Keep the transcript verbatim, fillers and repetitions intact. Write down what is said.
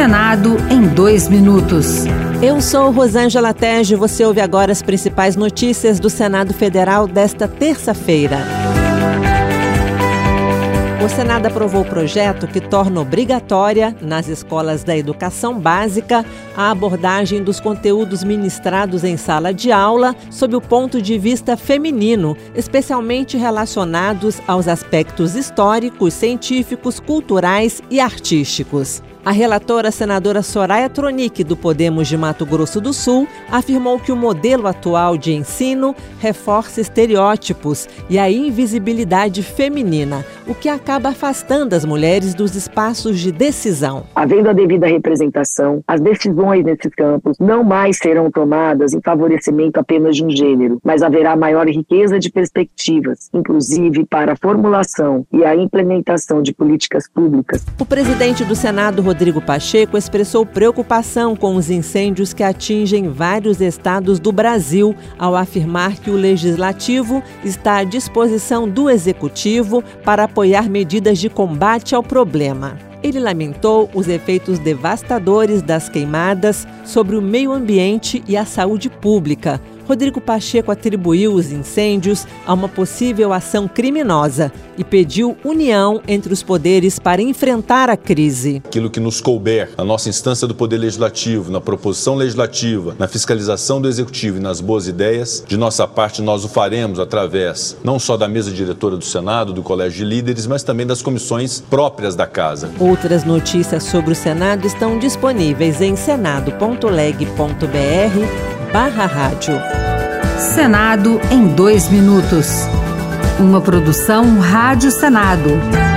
Senado em dois minutos. Eu sou Rosângela Tege e você ouve agora as principais notícias do Senado Federal desta terça-feira. O Senado aprovou o projeto que torna obrigatória, nas escolas da educação básica, a abordagem dos conteúdos ministrados em sala de aula sob o ponto de vista feminino, especialmente relacionados aos aspectos históricos, científicos, culturais e artísticos. A relatora, a senadora Soraya Tronic, do Podemos de Mato Grosso do Sul, afirmou que o modelo atual de ensino reforça estereótipos e a invisibilidade feminina, o que acaba afastando as mulheres dos espaços de decisão. Havendo a devida representação, as decisões nesses campos não mais serão tomadas em favorecimento apenas de um gênero, mas haverá maior riqueza de perspectivas, inclusive para a formulação e a implementação de políticas públicas. O presidente do Senado, Rodrigo Pacheco, expressou preocupação com os incêndios que atingem vários estados do Brasil, ao afirmar que o Legislativo está à disposição do Executivo para apoiar medidas de combate ao problema. Ele lamentou os efeitos devastadores das queimadas sobre o meio ambiente e a saúde pública. Rodrigo Pacheco atribuiu os incêndios a uma possível ação criminosa e pediu união entre os poderes para enfrentar a crise. Aquilo que nos couber na nossa instância do Poder Legislativo, na proposição legislativa, na fiscalização do Executivo e nas boas ideias, de nossa parte nós o faremos através não só da mesa diretora do Senado, do Colégio de Líderes, mas também das comissões próprias da Casa. Outras notícias sobre o Senado estão disponíveis em senado ponto leg ponto br barra rádio. Senado em dois minutos. Uma produção Rádio Senado.